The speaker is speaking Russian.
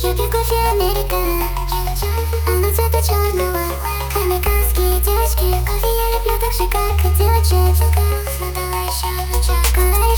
Я пью кофе американо, оно цвета черного. Американские девочки, кофе я люблю так же, как и девочек. Но давай еще чай.